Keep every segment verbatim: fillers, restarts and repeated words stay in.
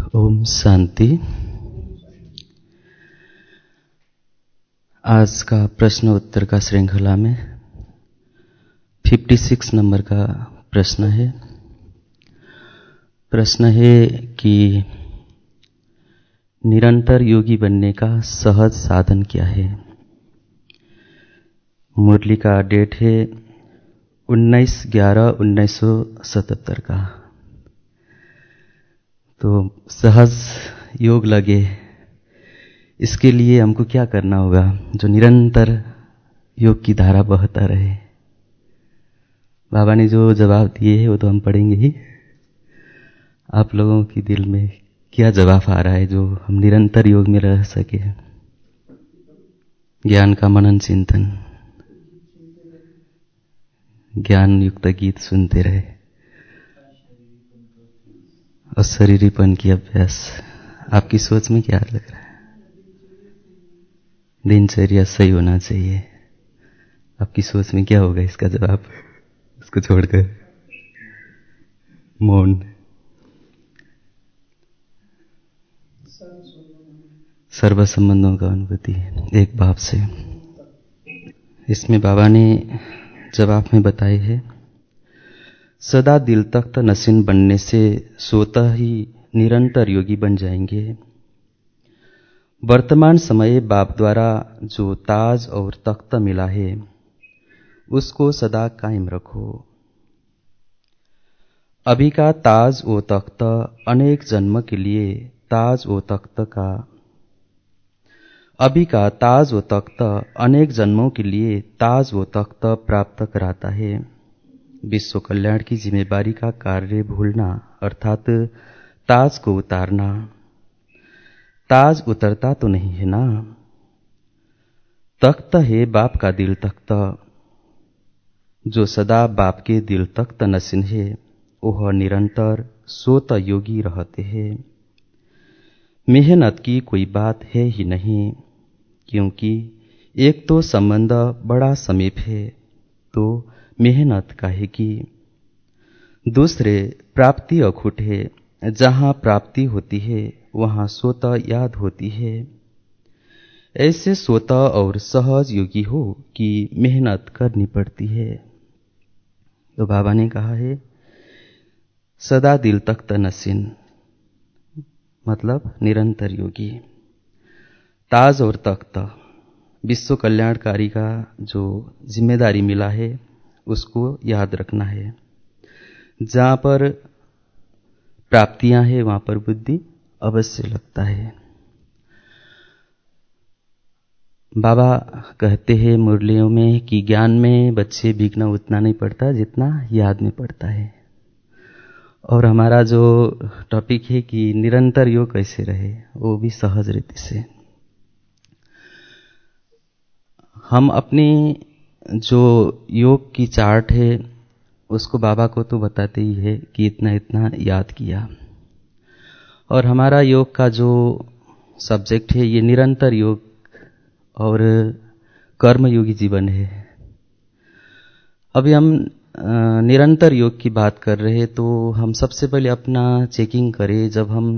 ओम शांति। आज का प्रश्न उत्तर का श्रृंखला में छप्पन नंबर का प्रश्न है। प्रश्न है कि निरंतर योगी बनने का सहज साधन क्या है। मुरली का डेट है उन्नीस ग्यारह उन्नीस सौ सतहत्तर का। तो सहज योग लगे इसके लिए हमको क्या करना होगा, जो निरंतर योग की धारा बहता रहे। बाबा ने जो जवाब दिए हैं वो तो हम पढ़ेंगे ही। आप लोगों की दिल में क्या जवाब आ रहा है जो हम निरंतर योग में रह सके। ज्ञान का मनन चिंतन, ज्ञान युक्त गीत सुनते रहे और शरीरीपन की अभ्यास। आपकी सोच में क्या लग रहा है? दिनचर्या सही होना चाहिए। आपकी सोच में क्या होगा इसका जवाब? उसको छोड़कर मौन। सर्व संबंधों का अनुभूति एक भाव से। इसमें बाबा ने जवाब में बताए है, सदा दिल तख्त नसीन बनने से स्वतः ही निरंतर योगी बन जाएंगे। वर्तमान समय बाप द्वारा जो ताज और तख्त मिला है उसको सदा कायम रखो। अभी का ताज व तख्त अनेक जन्म के लिए ताज व तख्त का अभी का ताज व तख्त अनेक जन्मों के लिए ताज व तख्त प्राप्त कराता है। विश्व कल्याण की जिम्मेदारी का कार्य भूलना अर्थात ताज को उतारना। ताज उतरता तो नहीं है ना। तख्त है बाप का दिल तख्त। जो सदा बाप के दिल तख्त नसीन है वह निरंतर सोत योगी रहते हैं। मेहनत की कोई बात है ही नहीं, क्योंकि एक तो संबंध बड़ा समीप है तो मेहनत काहे की। दूसरे प्राप्ति अखुट है, जहाँ प्राप्ति होती है वहाँ स्वतः याद होती है। ऐसे स्वतः और सहज योगी हो कि मेहनत करनी पड़ती है। तो बाबा ने कहा है सदा दिल तख्त नसीन, मतलब निरंतर योगी। ताज और तख्त विश्व कल्याणकारी का जो जिम्मेदारी मिला है उसको याद रखना है। जहाँ पर प्राप्तियां हैं वहां पर बुद्धि अवश्य लगता है। बाबा कहते हैं मुरलियों में कि ज्ञान में बच्चे भीगना उतना नहीं पड़ता जितना याद में पड़ता है। और हमारा जो टॉपिक है कि निरंतर योग कैसे रहे, वो भी सहज रीति से। हम अपनी जो योग की चार्ट है उसको बाबा को तो बताते ही है कि इतना इतना याद किया। और हमारा योग का जो सब्जेक्ट है ये निरंतर योग और कर्मयोगी जीवन है। अभी हम निरंतर योग की बात कर रहे हैं तो हम सबसे पहले अपना चेकिंग करें। जब हम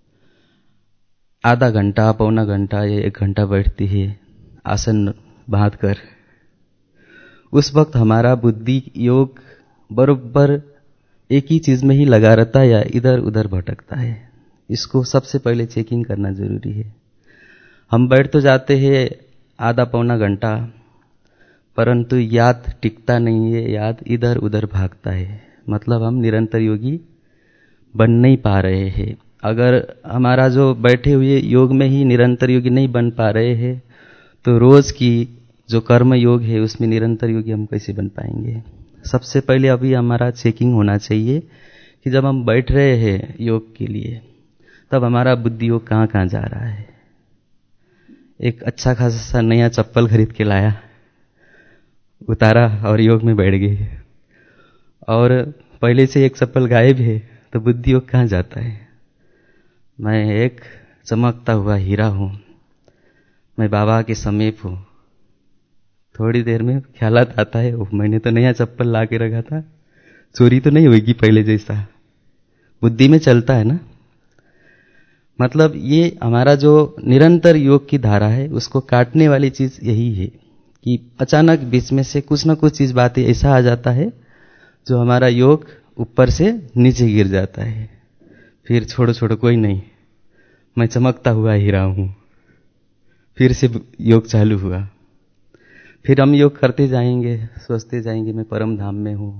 आधा घंटा पौना घंटा या एक घंटा बैठते हैं आसन बांध कर, उस वक्त हमारा बुद्धि योग बरोबर एक ही चीज में ही लगा रहता है या इधर उधर भटकता है। इसको सबसे पहले चेकिंग करना जरूरी है। हम बैठ तो जाते हैं आधा पौना घंटा, परंतु याद टिकता नहीं है, याद इधर उधर भागता है। मतलब हम निरंतर योगी बन नहीं पा रहे हैं। अगर हमारा जो बैठे हुए योग में ही निरंतर योगी नहीं बन पा रहे हैं तो रोज की जो कर्म योग है उसमें निरंतर योगी हम कैसे बन पाएंगे। सबसे पहले अभी हमारा चेकिंग होना चाहिए कि जब हम बैठ रहे हैं योग के लिए तब हमारा बुद्धि योग कहाँ कहाँ जा रहा है। एक अच्छा खासा नया चप्पल खरीद के लाया, उतारा और योग में बैठ गए, और पहले से एक चप्पल गायब है तो बुद्धि योग कहाँ जाता है। मैं एक चमकता हुआ हीरा हूं, मैं बाबा के समीप हूं। थोड़ी देर में ख्यालात आता है मैंने तो नया चप्पल ला के रखा था, चोरी तो नहीं होगी पहले जैसा। बुद्धि में चलता है ना। मतलब ये हमारा जो निरंतर योग की धारा है उसको काटने वाली चीज यही है कि अचानक बीच में से कुछ ना कुछ चीज बातें ऐसा आ जाता है जो हमारा योग ऊपर से नीचे गिर जाता है। फिर छोड़ो छोड़ो कोई नहीं, मैं चमकता हुआ हीरा हूं। फिर से योग चालू हुआ। फिर हम योग करते जाएंगे, सोचते जाएंगे मैं परम धाम में हूं,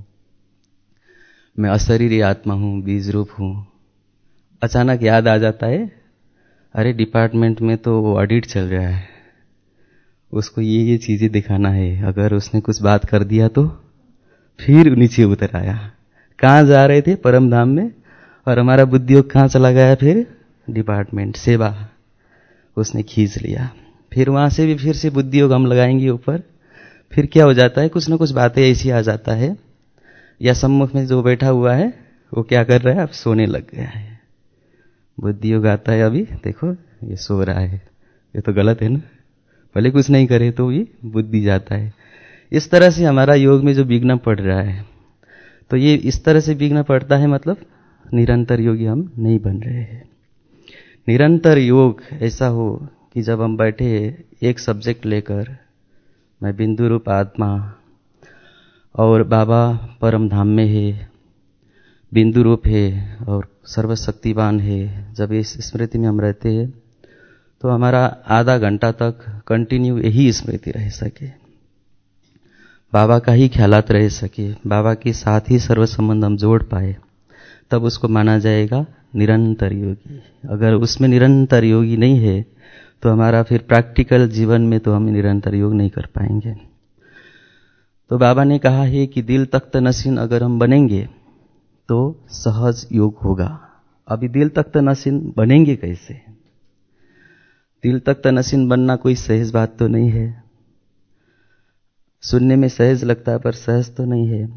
मैं अशरीरी आत्मा हूं, बीज रूप हूं। अचानक याद आ जाता है, अरे डिपार्टमेंट में तो वो ऑडिट चल रहा है, उसको ये ये चीजें दिखाना है, अगर उसने कुछ बात कर दिया तो। फिर नीचे उतर आया। कहाँ जा रहे थे? परम धाम में। और हमारा बुद्धि योग कहाँ चला गया? फिर डिपार्टमेंट, सेवा, उसने खींच लिया। फिर वहां से भी फिर से बुद्धि योग हम लगाएंगे ऊपर। फिर क्या हो जाता है, कुछ ना कुछ बातें ऐसी आ जाता है, या सम्मुख में जो बैठा हुआ है वो क्या कर रहा है, अब सोने लग गया है। बुद्धि योग आता है, अभी देखो ये सो रहा है, ये तो गलत है ना, भले कुछ नहीं करे तो ये बुद्धि जाता है। इस तरह से हमारा योग में जो विघ्न पड़ रहा है, तो ये इस तरह से विघ्न पड़ता है, मतलब निरंतर योगी हम नहीं बन रहे हैं। निरंतर योग ऐसा हो कि जब हम बैठे एक सब्जेक्ट लेकर, मैं बिंदु रूप आत्मा और बाबा परम धाम में है, बिंदु रूप है और सर्वशक्तिवान है, जब इस स्मृति में हम रहते हैं तो हमारा आधा घंटा तक कंटिन्यू यही स्मृति रह सके, बाबा का ही ख्यालात रह सके, बाबा के साथ ही सर्व संबंध हम जोड़ पाए, तब उसको माना जाएगा निरंतर योगी। अगर उसमें निरंतर योगी नहीं है तो हमारा फिर प्रैक्टिकल जीवन में तो हम निरंतर योग नहीं कर पाएंगे। तो बाबा ने कहा है कि दिल तख्त नशीन अगर हम बनेंगे तो सहज योग होगा। अभी दिल तख्त नशीन बनेंगे कैसे? दिल तख्त नशीन बनना कोई सहज बात तो नहीं है। सुनने में सहज लगता है पर सहज तो नहीं है।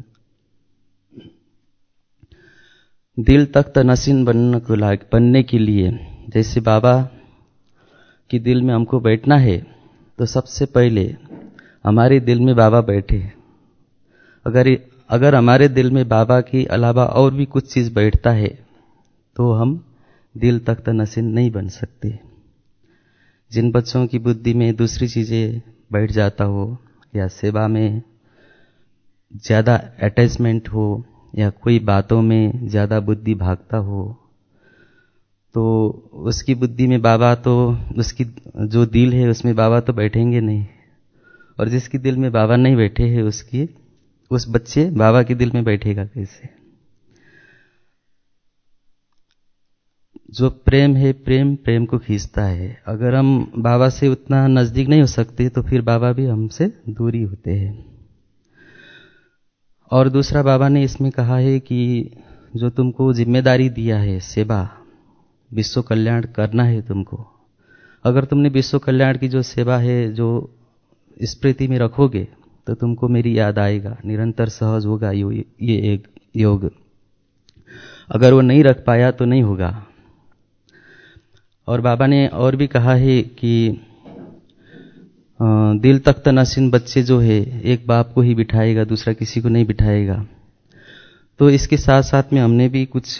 दिल तख्त नशीन बनने को लायक बनने के लिए, जैसे बाबा की दिल में हमको बैठना है, तो सबसे पहले हमारे दिल में बाबा बैठे। अगर अगर हमारे दिल में बाबा के अलावा और भी कुछ चीज बैठता है तो हम दिल तख्त नशीन नहीं बन सकते। जिन बच्चों की बुद्धि में दूसरी चीजें बैठ जाता हो, या सेवा में ज्यादा अटैचमेंट हो, या कोई बातों में ज्यादा बुद्धि भागता हो, तो उसकी बुद्धि में बाबा तो, उसकी जो दिल है उसमें बाबा तो बैठेंगे नहीं। और जिसकी दिल में बाबा नहीं बैठे हैं, उसकी उस बच्चे बाबा के दिल में बैठेगा कैसे? जो प्रेम है, प्रेम प्रेम को खींचता है। अगर हम बाबा से उतना नजदीक नहीं हो सकते तो फिर बाबा भी हमसे दूरी होते हैं। और दूसरा बाबा ने इसमें कहा है कि जो तुमको जिम्मेदारी दिया है, सेवा, विश्व कल्याण करना है तुमको, अगर तुमने विश्व कल्याण की जो सेवा है जो स्मृति में रखोगे तो तुमको मेरी याद आएगा, निरंतर सहज होगा ये एक योग। अगर वो नहीं रख पाया तो नहीं होगा। और बाबा ने और भी कहा है कि दिल तख्त नशीन बच्चे जो है एक बाप को ही बिठाएगा, दूसरा किसी को नहीं बिठाएगा। तो इसके साथ साथ में हमने भी कुछ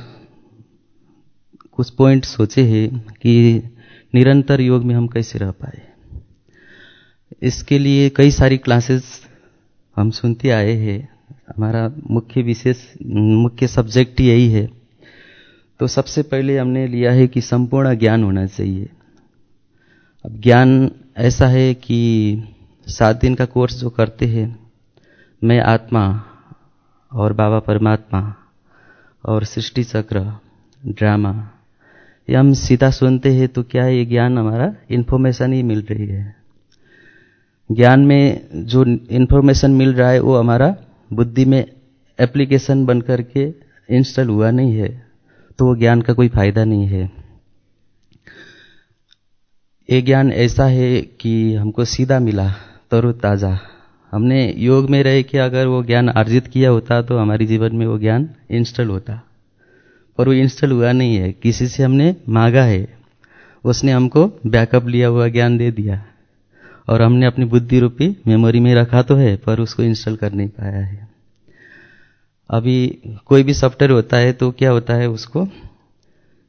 कुछ पॉइंट सोचे हैं कि निरंतर योग में हम कैसे रह पाए। इसके लिए कई सारी क्लासेस हम सुनते आए हैं। हमारा मुख्य विशेष मुख्य सब्जेक्ट यही है। तो सबसे पहले हमने लिया है कि संपूर्ण ज्ञान होना चाहिए। अब ज्ञान ऐसा है कि सात दिन का कोर्स जो करते हैं, मैं आत्मा और बाबा परमात्मा और सृष्टि चक्र, ड्रामा, ये हम सीधा सुनते हैं तो क्या ये ज्ञान हमारा इन्फॉर्मेशन ही मिल रही है। ज्ञान में जो इन्फॉर्मेशन मिल रहा है वो हमारा बुद्धि में एप्लीकेशन बन करके इंस्टॉल हुआ नहीं है, तो वो ज्ञान का कोई फायदा नहीं है। ये ज्ञान ऐसा है कि हमको सीधा मिला, तरोताजा। हमने योग में रह के अगर वो ज्ञान अर्जित किया होता तो हमारे जीवन में वो ज्ञान इंस्टॉल होता, पर वो इंस्टॉल हुआ नहीं है। किसी से हमने मांगा है, उसने हमको बैकअप लिया हुआ ज्ञान दे दिया, और हमने अपनी बुद्धि रूपी मेमोरी में रखा तो है पर उसको इंस्टॉल कर नहीं पाया है। अभी कोई भी सॉफ्टवेयर होता है तो क्या होता है, उसको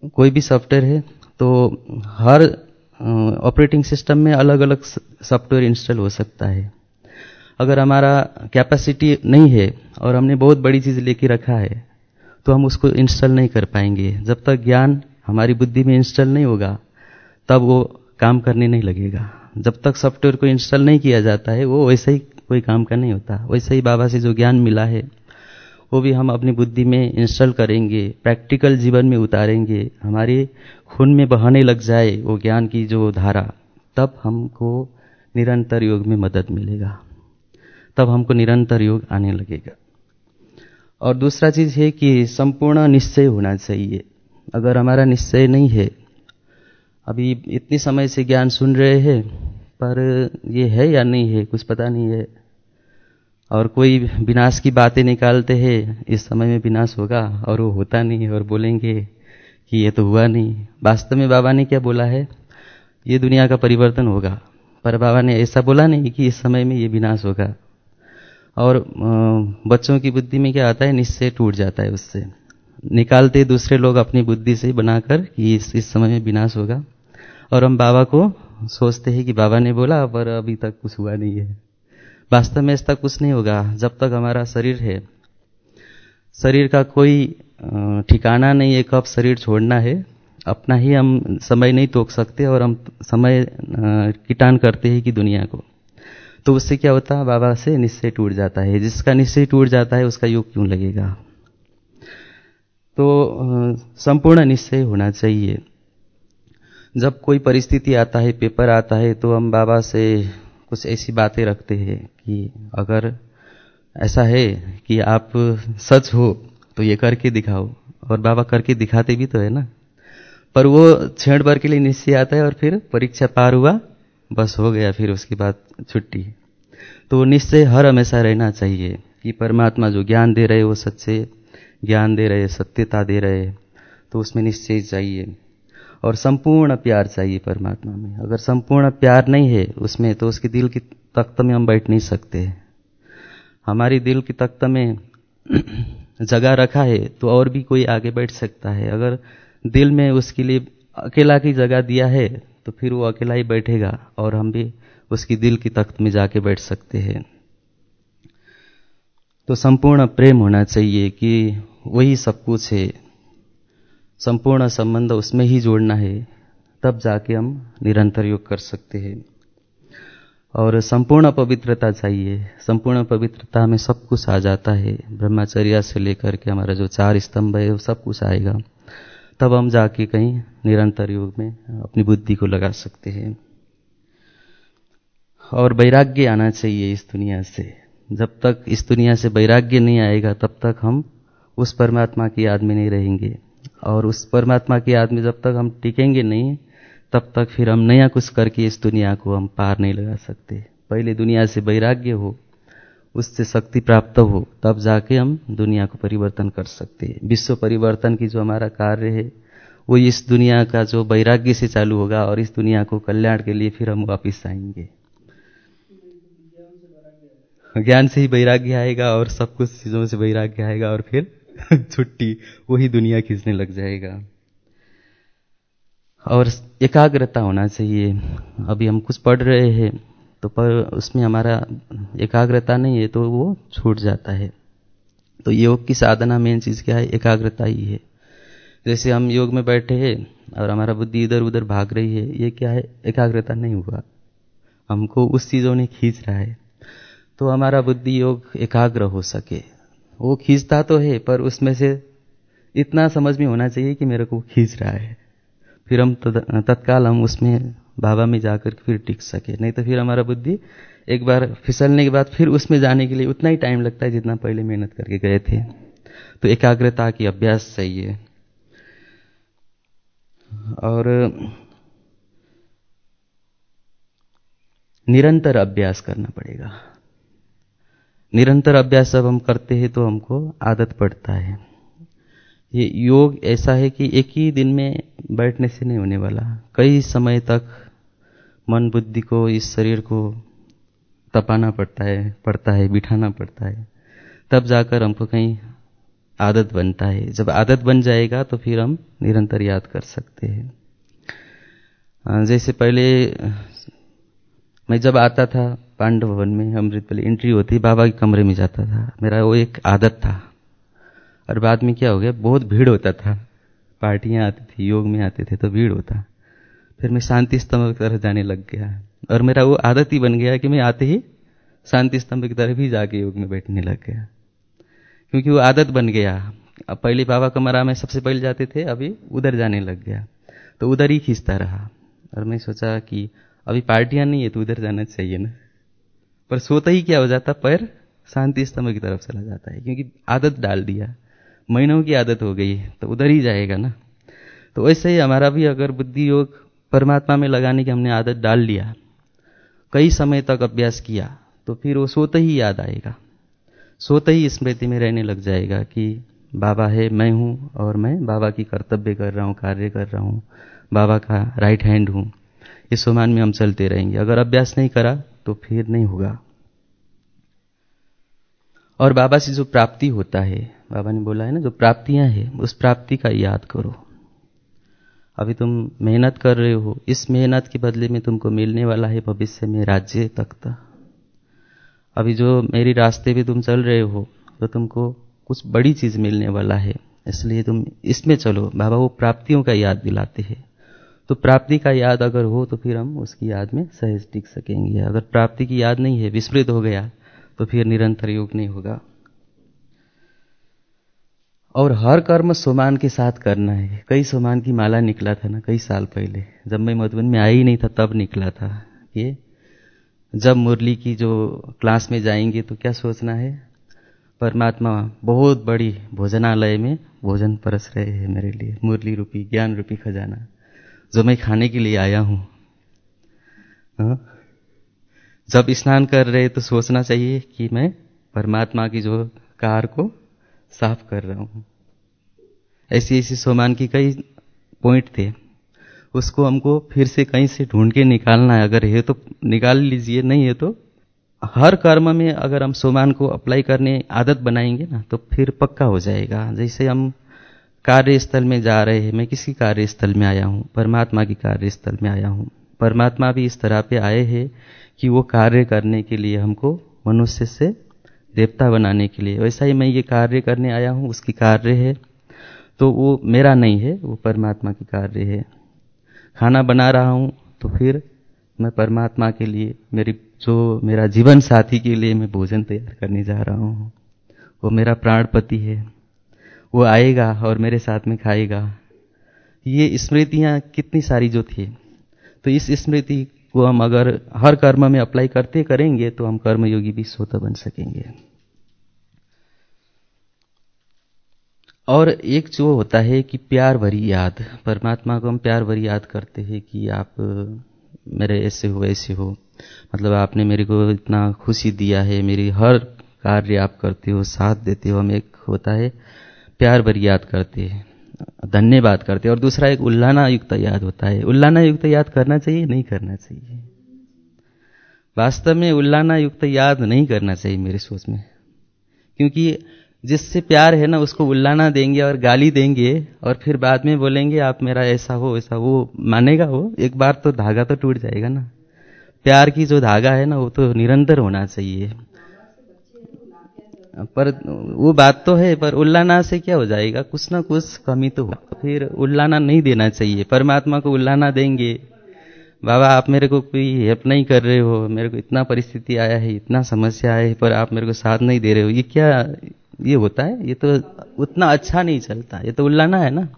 कोई भी सॉफ्टवेयर है तो हर ऑपरेटिंग सिस्टम में अलग अलग सॉफ्टवेयर इंस्टॉल हो सकता है। अगर हमारा कैपेसिटी नहीं है और हमने बहुत बड़ी चीज़ लेके रखा है तो हम उसको इंस्टॉल नहीं कर पाएंगे। जब तक ज्ञान हमारी बुद्धि में इंस्टॉल नहीं होगा तब वो काम करने नहीं लगेगा। जब तक सॉफ्टवेयर को इंस्टॉल नहीं किया जाता है वो वैसे ही कोई काम का नहीं होता। वैसे ही बाबा से जो ज्ञान मिला है वो भी हम अपनी बुद्धि में इंस्टॉल करेंगे, प्रैक्टिकल जीवन में उतारेंगे, हमारे खून में बहने लग जाए वो ज्ञान की जो धारा, तब हमको निरंतर योग में मदद मिलेगा, तब हमको निरंतर योग आने लगेगा। और दूसरा चीज़ है कि संपूर्ण निश्चय होना चाहिए। अगर हमारा निश्चय नहीं है, अभी इतनी समय से ज्ञान सुन रहे हैं पर ये है या नहीं है कुछ पता नहीं है, और कोई विनाश की बातें निकालते हैं, इस समय में विनाश होगा और वो होता नहीं है, और बोलेंगे कि ये तो हुआ नहीं। वास्तव में बाबा ने क्या बोला है, ये दुनिया का परिवर्तन होगा, पर बाबा ने ऐसा बोला नहीं कि इस समय में ये विनाश होगा। और बच्चों की बुद्धि में क्या आता है, निश्चय टूट जाता है, उससे निकालते दूसरे लोग अपनी बुद्धि से बनाकर कि इस, इस समय में विनाश होगा, और हम बाबा को सोचते हैं कि बाबा ने बोला पर अभी तक कुछ हुआ नहीं है। वास्तव में ऐसा कुछ नहीं होगा। जब तक हमारा शरीर है, शरीर का कोई ठिकाना नहीं है कब शरीर छोड़ना है। अपना ही हम समय नहीं तोक सकते और हम समय किटान करते हैं कि दुनिया को। तो उससे क्या होता है, बाबा से निश्चय टूट जाता है। जिसका निश्चय टूट जाता है उसका योग क्यों लगेगा। तो संपूर्ण निश्चय होना चाहिए। जब कोई परिस्थिति आता है, पेपर आता है, तो हम बाबा से कुछ ऐसी बातें रखते हैं कि अगर ऐसा है कि आप सच हो तो ये करके दिखाओ, और बाबा करके दिखाते भी तो है ना। पर वो क्षण भर के लिए निश्चय आता है और फिर परीक्षा पार हुआ, बस हो गया, फिर उसके बाद छुट्टी। तो निश्चय हर हमेशा रहना चाहिए कि परमात्मा जो ज्ञान दे रहे वो सच्चे ज्ञान दे रहे, सत्यता दे रहे, तो उसमें निश्चय चाहिए। और संपूर्ण प्यार चाहिए परमात्मा में। अगर संपूर्ण प्यार नहीं है उसमें तो उसकी दिल की तख्त में हम बैठ नहीं सकते। हमारी दिल की तख्त में जगह रखा है तो और भी कोई आगे बैठ सकता है। अगर दिल में उसके लिए अकेला की जगह दिया है तो फिर वो अकेला ही बैठेगा और हम भी उसकी दिल की तख्त में जाके बैठ सकते हैं। तो संपूर्ण प्रेम होना चाहिए कि वही सब कुछ है, संपूर्ण संबंध उसमें ही जोड़ना है, तब जाके हम निरंतर योग कर सकते हैं। और संपूर्ण पवित्रता चाहिए। संपूर्ण पवित्रता में सब कुछ आ जाता है, ब्रह्मचर्य से लेकर के हमारा जो चार स्तंभ है वो सब कुछ आएगा, तब हम जाके कहीं निरंतर योग में अपनी बुद्धि को लगा सकते हैं। और वैराग्य आना चाहिए इस दुनिया से। जब तक इस दुनिया से वैराग्य नहीं आएगा तब तक हम उस परमात्मा की याद में नहीं रहेंगे, और उस परमात्मा की याद में जब तक हम टिकेंगे नहीं तब तक फिर हम नया कुछ करके इस दुनिया को हम पार नहीं लगा सकते। पहले दुनिया से वैराग्य हो, उससे शक्ति प्राप्त हो, तब जाके हम दुनिया को परिवर्तन कर सकते हैं। विश्व परिवर्तन की जो हमारा कार्य है वो इस दुनिया का जो वैराग्य से चालू होगा, और इस दुनिया को कल्याण के लिए फिर हम वापिस आएंगे। ज्ञान से ही वैराग्य आएगा और सब कुछ चीजों से वैराग्य आएगा, और फिर छुट्टी, वही दुनिया खींचने लग जाएगा। और एकाग्रता होना चाहिए। अभी हम कुछ पढ़ रहे हैं तो पर उसमें हमारा एकाग्रता नहीं है तो वो छूट जाता है। तो योग की साधना मेन चीज क्या है, एकाग्रता ही है। जैसे हम योग में बैठे हैं और हमारा बुद्धि इधर उधर भाग रही है, ये क्या है, एकाग्रता नहीं हुआ, हमको उस चीजों ने खींच रहा है। तो हमारा बुद्धि योग एकाग्र हो सके, वो खींचता तो है पर उसमें से इतना समझ में होना चाहिए कि मेरे को खींच रहा है, फिर हम तत्काल हम उसमें बाबा में जाकर फिर टिक सके। नहीं तो फिर हमारा बुद्धि एक बार फिसलने के बाद फिर उसमें जाने के लिए उतना ही टाइम लगता है जितना पहले मेहनत करके गए थे। तो एकाग्रता की अभ्यास चाहिए। और निरंतर अभ्यास करना पड़ेगा। निरंतर अभ्यास जब हम करते हैं तो हमको आदत पड़ता है। ये योग ऐसा है कि एक ही दिन में बैठने से नहीं होने वाला, कई समय तक मन बुद्धि को, इस शरीर को तपाना पड़ता है पड़ता है बिठाना पड़ता है, तब जाकर हमको कहीं आदत बनता है। जब आदत बन जाएगा तो फिर हम निरंतर याद कर सकते हैं। जैसे पहले मैं जब आता था पांडव भवन में, अमृत पहले एंट्री होती, बाबा के कमरे में जाता था, मेरा वो एक आदत था। और बाद में क्या हो गया, बहुत भीड़ होता था, पार्टियां आती थी, योग में आते थे तो भीड़ होता, फिर मैं शांति स्तंभ की तरफ जाने लग गया और मेरा वो आदत ही बन गया कि मैं आते ही शांति स्तंभ की तरफ ही जाके योग में बैठने लग गया, क्योंकि वो आदत बन गया। अब पहले बाबा कमरा में सबसे पहले जाते थे, अभी उधर जाने लग गया, तो उधर ही खींचता रहा। और मैं सोचा कि अभी पार्टियां नहीं है तो उधर जाना चाहिए ना, पर सोता ही क्या हो जाता, पैर शांति स्तंभ की तरफ चला जाता है, क्योंकि आदत डाल दिया, महीनों की आदत हो गई तो उधर ही जाएगा ना। तो वैसे ही हमारा भी अगर बुद्धि योग परमात्मा में लगाने की हमने आदत डाल लिया, कई समय तक अभ्यास किया, तो फिर वो सोते ही याद आएगा, सोते ही स्मृति में रहने लग जाएगा कि बाबा है, मैं हूँ और मैं बाबा की कर्तव्य कर रहा हूँ, कार्य कर रहा हूँ, बाबा का राइट हैंड हूँ। इस समान में हम चलते रहेंगे। अगर अभ्यास नहीं करा तो फिर नहीं होगा। और बाबा से जो प्राप्ति होता है, बाबा ने बोला है ना, जो प्राप्तियां हैं उस प्राप्ति का याद करो। अभी तुम मेहनत कर रहे हो, इस मेहनत के बदले में तुमको मिलने वाला है भविष्य में राज्य तख्ता। अभी जो मेरी रास्ते पे तुम चल रहे हो तो तुमको कुछ बड़ी चीज मिलने वाला है, इसलिए तुम इसमें चलो। बाबा वो प्राप्तियों का याद दिलाते हैं। तो प्राप्ति का याद अगर हो तो फिर हम उसकी याद में सहज टिक सकेंगे। अगर प्राप्ति की याद नहीं है, विस्मृत हो गया, तो फिर निरंतर योग नहीं होगा। और हर कर्म सोमान के साथ करना है। कई सोमान की माला निकला था ना कई साल पहले, जब मैं मधुबन में आ ही नहीं था तब निकला था ये। जब मुरली की जो क्लास में जाएंगे तो क्या सोचना है, परमात्मा बहुत बड़ी भोजनालय में भोजन परस रहे हैं मेरे लिए, मुरली रूपी ज्ञान रूपी खजाना जो मैं खाने के लिए आया हूं। जब स्नान कर रहे तो सोचना चाहिए कि मैं परमात्मा की जो कार को साफ कर रहा हूं। ऐसी ऐसी सोमान की कई पॉइंट थे, उसको हमको फिर से कहीं से ढूंढ के निकालना है। अगर है तो निकाल लीजिए, नहीं है तो हर कर्म में अगर हम सोमान को अप्लाई करने आदत बनाएंगे ना तो फिर पक्का हो जाएगा। जैसे हम कार्यस्थल में जा रहे हैं, मैं किसी कार्यस्थल में आया हूं, परमात्मा की कार्यस्थल में आया हूं। परमात्मा भी इस तरह पे आए हैं कि वो कार्य करने के लिए हमको मनुष्य से देवता बनाने के लिए। वैसा ही मैं ये कार्य करने आया हूं, उसकी कार्य है, तो वो मेरा नहीं है, वो परमात्मा की कार्य है। खाना बना रहा हूं तो फिर मैं परमात्मा के लिए, मेरी जो मेरा जीवन साथी के लिए मैं भोजन तैयार करने जा रहा हूं। वो मेरा प्राणपति है, वो आएगा और मेरे साथ में खाएगा। ये स्मृतियां कितनी सारी जो थी, तो इस स्मृति को हम अगर हर कर्म में अप्लाई करते करेंगे तो हम कर्मयोगी भी स्वतः बन सकेंगे। और एक जो होता है कि प्यार भरी याद, परमात्मा को हम प्यार भरी याद करते हैं कि आप मेरे ऐसे हो ऐसे हो, मतलब आपने मेरे को इतना खुशी दिया है, मेरी हर कार्य आप करते हो, साथ देते हो। हम एक होता है प्यार भरी याद करते हैं, धन्यवाद करते हैं। और दूसरा एक उल्लाना युक्त याद होता है। उल्लाना युक्त याद करना चाहिए, नहीं करना चाहिए? वास्तव में उल्लाना युक्त याद नहीं करना चाहिए मेरी सोच में, क्योंकि जिससे प्यार है ना उसको उल्लाना देंगे और गाली देंगे और फिर बाद में बोलेंगे आप मेरा ऐसा हो ऐसा, वो मानेगा? वो एक बार तो धागा तो टूट जाएगा ना। प्यार की जो धागा है ना वो तो निरंतर होना चाहिए। पर वो बात तो है, पर उल्लाना से क्या हो जाएगा, कुछ ना कुछ कमी तो हो। फिर उल्लाना नहीं देना चाहिए। परमात्मा को उल्लाना देंगे, बाबा आप मेरे को कोई हेल्प नहीं कर रहे हो, मेरे को इतना परिस्थिति आया है, इतना समस्या है, पर आप मेरे को साथ नहीं दे रहे हो, ये क्या ये होता है? ये तो उतना अच्छा नहीं चलता, ये तो उल्लाना है ना।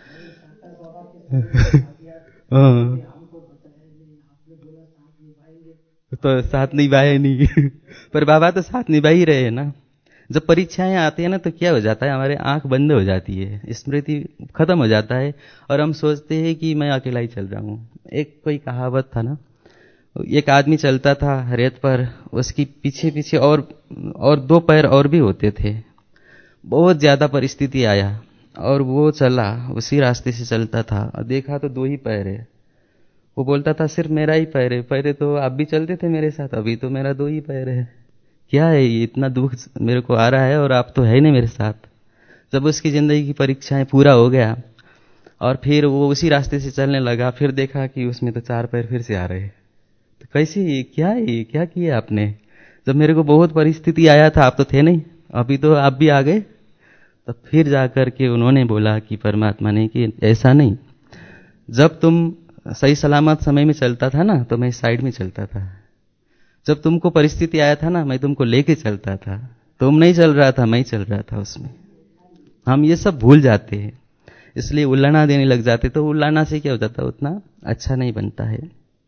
तो साथ निभाए नहीं पर बाबा तो साथ निभा ही रहे हैं ना। जब परीक्षाएं आती है ना तो क्या हो जाता है, हमारे आंख बंद हो जाती है, स्मृति खत्म हो जाता है और हम सोचते हैं कि मैं अकेला ही चल रहा हूँ। एक कोई कहावत था ना, एक आदमी चलता था रेत पर, उसकी पीछे पीछे और और दो पैर और भी होते थे। बहुत ज्यादा परिस्थिति आया और वो चला, उसी रास्ते से चलता था और देखा तो दो ही पैर है। वो बोलता था सिर्फ मेरा ही पैर है, पहले तो आप भी चलते थे मेरे साथ, अभी तो मेरा दो ही पैर है। क्या है ये, इतना दुख मेरे को आ रहा है और आप तो है नहीं मेरे साथ। जब उसकी ज़िंदगी की परीक्षाएं पूरा हो गया और फिर वो उसी रास्ते से चलने लगा, फिर देखा कि उसमें तो चार पैर फिर से आ रहे। तो कैसे ये क्या है, ये क्या किया आपने? जब मेरे को बहुत परिस्थिति आया था, आप तो थे नहीं, अभी तो आप भी आ गए। तो फिर जाकर के उन्होंने बोला कि परमात्मा ने कि ऐसा नहीं, जब तुम सही सलामत समय में चलता था ना तो मैं साइड में चलता था, जब तुमको परिस्थिति आया था ना मैं तुमको लेके चलता था, तुम नहीं चल रहा था मैं चल रहा था उसमें। हम ये सब भूल जाते हैं, इसलिए उल्लाना देने लग जाते, तो उल्लाना से क्या हो जाता है, उतना अच्छा नहीं बनता है।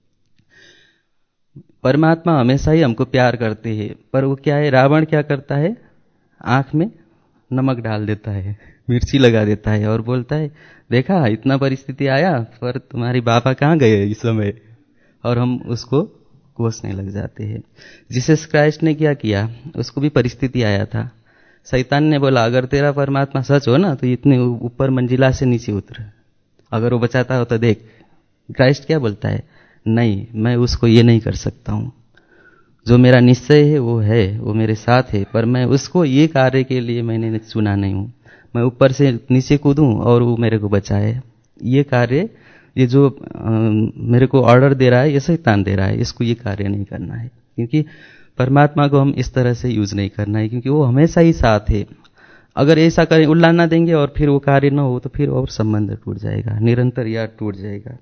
परमात्मा हमेशा ही हमको प्यार करते हैं, पर वो क्या है, रावण क्या करता है, आंख में नमक डाल देता है, मिर्ची लगा देता है और बोलता है देखा इतना परिस्थिति आया पर तुम्हारी बाबा कहाँ गए इस समय, और हम उसको कोसने लग जाते हैं। जीसस क्राइस्ट ने क्या किया, उसको भी परिस्थिति आया था, शैतान ने बोला अगर तेरा परमात्मा सच हो ना तो इतने ऊपर मंजिला से नीचे उतर, अगर वो बचाता हो तो देख। क्राइस्ट क्या बोलता है, नहीं मैं उसको ये नहीं कर सकता हूं, जो मेरा निश्चय है वो है, वो मेरे साथ है, पर मैं उसको ये कार्य के लिए मैंने चुना नहीं हूं, मैं ऊपर से नीचे कूदूं और वो मेरे को बचाए। ये कार्य, ये जो आ, मेरे को ऑर्डर दे रहा है ये शैतान दे रहा है, इसको ये कार्य नहीं करना है, क्योंकि परमात्मा को हम इस तरह से यूज नहीं करना है, क्योंकि वो हमेशा ही साथ है। अगर ऐसा करें, उल्लाना देंगे और फिर वो कार्य न हो तो फिर और संबंध टूट जाएगा, निरंतर याद टूट जाएगा।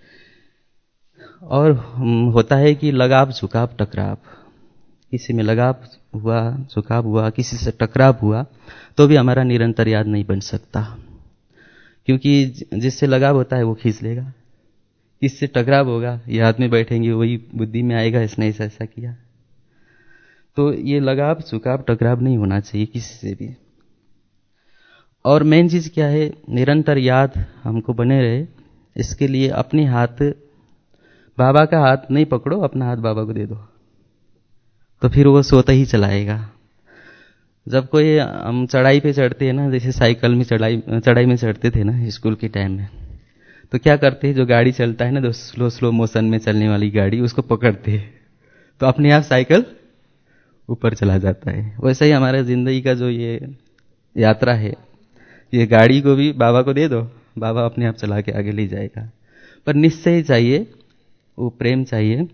और होता है कि लगाव झुकाव टकराव, किसी में लगाव हुआ, झुकाव हुआ, किसी से टकराव हुआ तो भी हमारा निरंतर याद नहीं बन सकता, क्योंकि जिससे लगाव होता है वो खींच लेगा, किससे टकराव होगा याद में बैठेंगे, वही बुद्धि में आएगा इसने ऐसा ऐसा किया। तो ये लगाव झुकाव टकराव नहीं होना चाहिए किसी से भी। और मेन चीज क्या है, निरंतर याद हमको बने रहे, इसके लिए अपने हाथ, बाबा का हाथ नहीं पकड़ो, अपना हाथ बाबा को दे दो, तो फिर वो सोता ही चलाएगा। जब कोई हम चढ़ाई पे चढ़ते हैं ना, जैसे साइकिल में चढ़ाई चढ़ाई में चढ़ते थे ना स्कूल के टाइम में, तो क्या करते हैं, जो गाड़ी चलता है ना, जो स्लो स्लो मोशन में चलने वाली गाड़ी, उसको पकड़ते हैं तो अपने आप साइकिल ऊपर चला जाता है। वैसे ही हमारे जिंदगी का जो ये यात्रा है, ये गाड़ी को भी बाबा को दे दो, बाबा अपने आप चला के आगे ले जाएगा। पर निश्चय चाहिए, वो प्रेम चाहिए,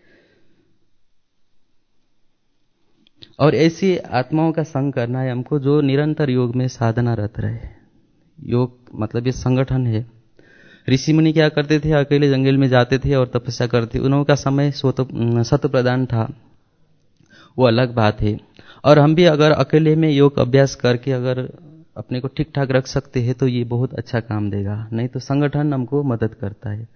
और ऐसी आत्माओं का संग करना है हमको जो निरंतर योग में साधना रत रहे। योग मतलब ये संगठन है। ऋषि मुनि क्या करते थे, अकेले जंगल में जाते थे और तपस्या करते, उनका समय सत्य प्रदान था, वो अलग बात है। और हम भी अगर अकेले में योग अभ्यास करके अगर अपने को ठीक ठाक रख सकते हैं तो ये बहुत अच्छा काम देगा, नहीं तो संगठन हमको मदद करता है।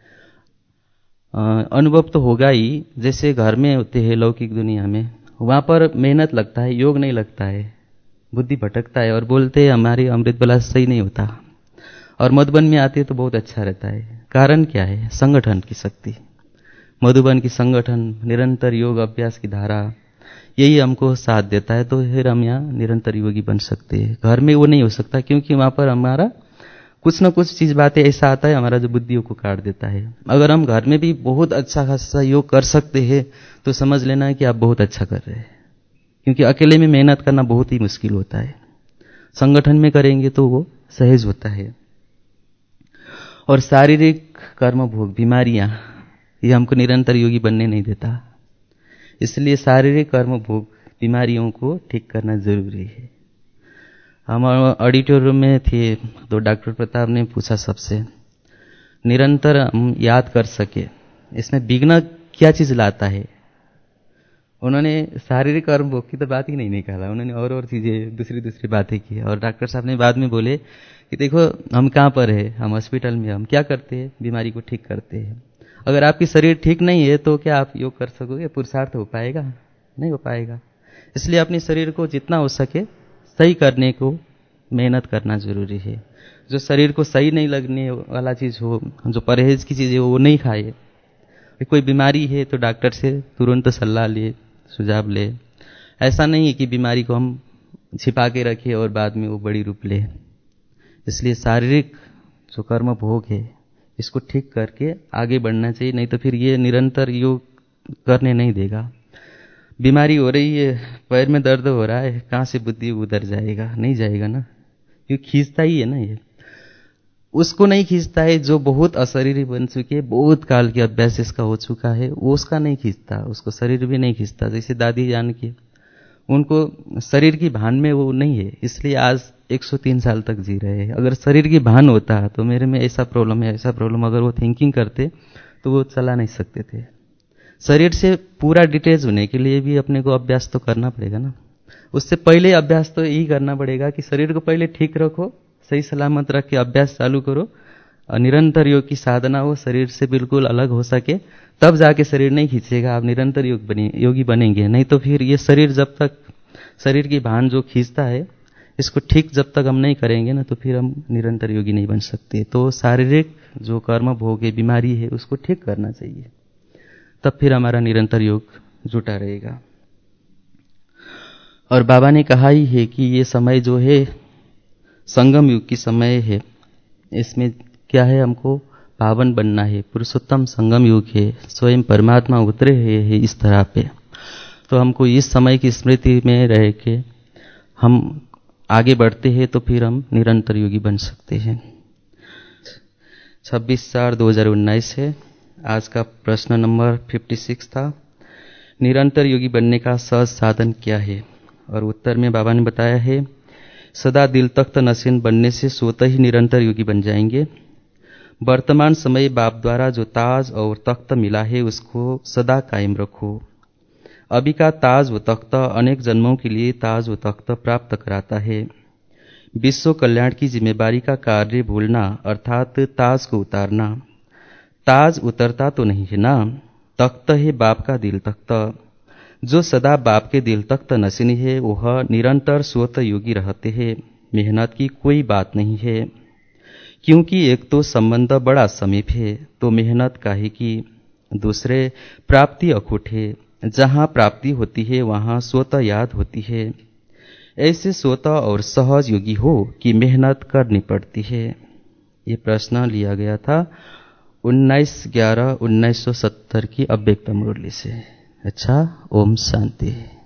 अनुभव तो होगा ही, जैसे घर में होते हैं लौकिक दुनिया में, वहां पर मेहनत लगता है, योग नहीं लगता है, बुद्धि भटकता है और बोलते हैं हमारी अमृत बला सही नहीं होता, और मधुबन में आते हैं तो बहुत अच्छा रहता है। कारण क्या है, संगठन की शक्ति, मधुबन की संगठन, निरंतर योग अभ्यास की धारा, यही हमको साथ देता है, तो फिर हम यहाँ निरंतर योगी बन सकते हैं। घर में वो नहीं हो सकता, क्योंकि वहां पर हमारा कुछ न कुछ चीज बातें ऐसा आता है हमारा जो बुद्धियों को काट देता है। अगर हम घर में भी बहुत अच्छा खासा योग कर सकते हैं तो समझ लेना है कि आप बहुत अच्छा कर रहे हैं, क्योंकि अकेले में मेहनत करना बहुत ही मुश्किल होता है, संगठन में करेंगे तो वो सहज होता है। और शारीरिक कर्म भोग, बीमारियां, ये हमको निरंतर योगी बनने नहीं देता, इसलिए शारीरिक कर्म भोग बीमारियों को ठीक करना जरूरी है। हम ऑडिटोरियम में थे तो डॉक्टर प्रताप ने पूछा सबसे, निरंतर हम याद कर सके इसमें बिगना क्या चीज लाता है। उन्होंने शारीरिक कर्म भोग की तो बात ही नहीं निकाला, उन्होंने और और चीजें दूसरी दूसरी बातें की। और डॉक्टर साहब ने बाद में बोले कि देखो हम कहाँ पर है, हम हॉस्पिटल में, हम क्या करते हैं, बीमारी को ठीक करते हैं। अगर आपकी शरीर ठीक नहीं है तो क्या आप योग कर सकोगे, पुरुषार्थ हो पाएगा, नहीं हो पाएगा। इसलिए अपने शरीर को जितना हो सके सही करने को मेहनत करना जरूरी है। जो शरीर को सही नहीं लगने वाला चीज हो, जो परहेज की चीज है वो नहीं खाए। कोई बीमारी है तो डॉक्टर से तुरंत सलाह ले, सुझाव ले। ऐसा नहीं है कि बीमारी को हम छिपा के रखें और बाद में वो बड़ी रूप ले। इसलिए शारीरिक जो कर्म भोग है इसको ठीक करके आगे बढ़ना चाहिए, नहीं तो फिर ये निरंतर योग करने नहीं देगा। बीमारी हो रही है, पैर में दर्द हो रहा है, कहाँ से बुद्धि उधर जाएगा, नहीं जाएगा ना, क्योंकि खींचता ही है ना ये। उसको नहीं खींचता है जो बहुत अशरीरी बन चुके, बहुत काल के अभ्यास इसका हो चुका है, वो उसका नहीं खींचता, उसको शरीर भी नहीं खींचता। जैसे दादी जान के, उनको शरीर की भान में वो नहीं है, इसलिए आज एक सौ तीन साल तक जी रहे हैं। अगर शरीर की भान होता तो मेरे में ऐसा प्रॉब्लम है, ऐसा प्रॉब्लम, अगर वो थिंकिंग करते तो वो चला नहीं सकते थे। शरीर से पूरा डिटेच होने के लिए भी अपने को अभ्यास तो करना पड़ेगा ना। उससे पहले अभ्यास तो यही करना पड़ेगा कि शरीर को पहले ठीक रखो, सही सलामत रख के अभ्यास चालू करो, और निरंतर योग की साधना हो, शरीर से बिल्कुल अलग हो सके, तब जाके शरीर नहीं खींचेगा, आप निरंतर योग बने योगी बनेंगे। नहीं तो फिर ये शरीर जब तक, शरीर की भान जो खींचता है, इसको ठीक जब तक हम नहीं करेंगे ना, तो फिर हम निरंतर योगी नहीं बन सकते। तो शारीरिक जो कर्म भोग है, बीमारी है, उसको ठीक करना चाहिए, तब फिर हमारा निरंतर योग जुटा रहेगा। और बाबा ने कहा ही है कि ये समय जो है संगम युग की समय है, इसमें क्या है, हमको पावन बनना है। पुरुषोत्तम संगम युग है, स्वयं परमात्मा उतरे है इस तरह पे। तो हमको इस समय की स्मृति में रह के हम आगे बढ़ते हैं, तो फिर हम निरंतर योगी बन सकते हैं। छब्बीस चार दो हजार उन्नीस है आज का प्रश्न नंबर छप्पन था, निरंतर योगी बनने का सहज साधन क्या है। और उत्तर में बाबा ने बताया है, सदा दिल तख्त नशीन बनने से स्वतः ही निरंतर योगी बन जाएंगे। वर्तमान समय बाप द्वारा जो ताज और तख्त मिला है, उसको सदा कायम रखो। अभी का ताज व तख्त अनेक जन्मों के लिए ताज व तख्त प्राप्त कराता है। विश्व कल्याण की जिम्मेदारी का कार्य भूलना अर्थात ताज को उतारना। ताज उतरता तो नहीं है ना, तख्त है बाप का दिल तख्त। जो सदा बाप के दिल तख्त नशीन है, वह निरंतर स्वतः योगी रहते हैं। मेहनत की कोई बात नहीं है, क्योंकि एक तो संबंध बड़ा समीप है, तो मेहनत काहे की। दूसरे, प्राप्ति अखुट है, जहां प्राप्ति होती है वहां स्वतः याद होती है। ऐसे स्वतः और सहज योगी हो कि मेहनत करनी पड़ती है। ये प्रश्न लिया गया था उन्नीस ग्यारह उन्नीस सौ सत्तर की अव्यक्त मुरली से। अच्छा, ओम शांति।